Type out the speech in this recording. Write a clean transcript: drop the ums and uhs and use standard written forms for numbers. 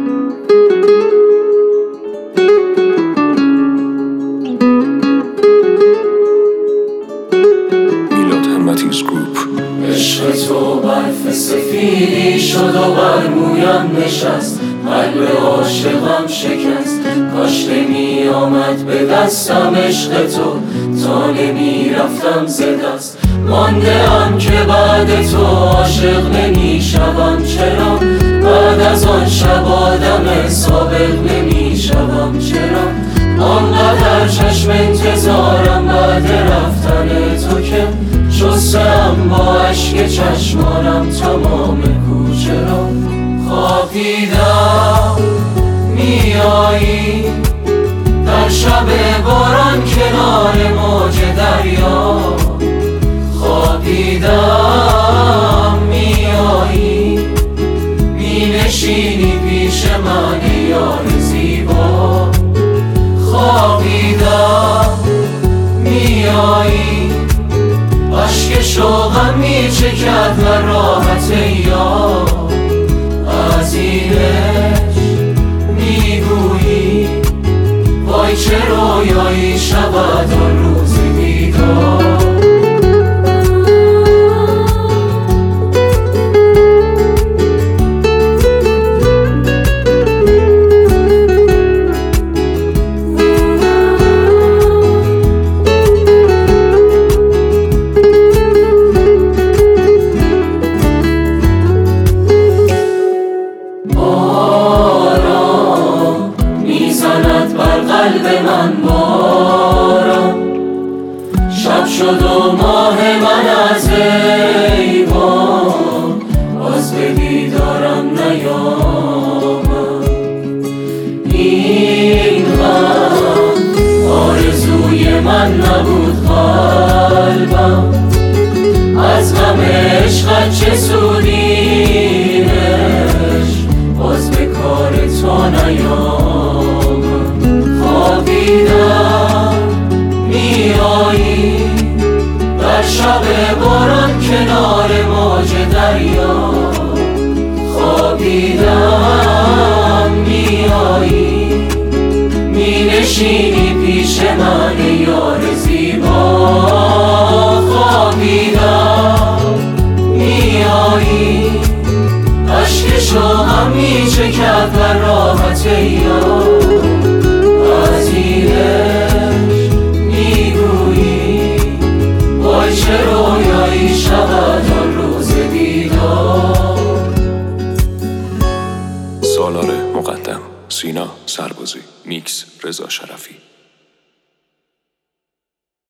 عشق تو برف سفیدی شد و بر مویم نشست، قلب عاشقم شکست. کاش نمی آمد به دستم عشق تو، تا نمی رفتم ز دست. مانده ام که بعد تو عاشق نمی شوم. چرا بعد از آن شب آدم سابق نمی شوم؟ چرا آنقدر چشم انتظارم بعد رفتن تو که شستم با اشک چشمانم تمام کوچه را. خوابیدم میایی در شب باران کنار موج دریا. خوابیدم میایی مینشینی پیش من یار زیبا. خوابیدم میایی اشک شوقم میچکد و راحت یار. از این عشق میگویی وای چه رویایی شود آن روز دیدار. قلب من باران شب شد و ماه من از ایوان باز به دیدارم نیامد. این غم آرزوی من نبود، قلبم از غم عشقت چه سود؟ این عشق باز به کار تو نیامد. خوابیدم میایی در شب باران کنار موج دریا. خوابیدم میایی مینشینی پیش من یار زیبا. خوابیدم میایی اشک شوقم میچکد و راحت یار. از این عشق میگویی وای چه رویایی شود آن روز دیدار. سالار مقدم، سینا سربازی، میکس رضا شرفی.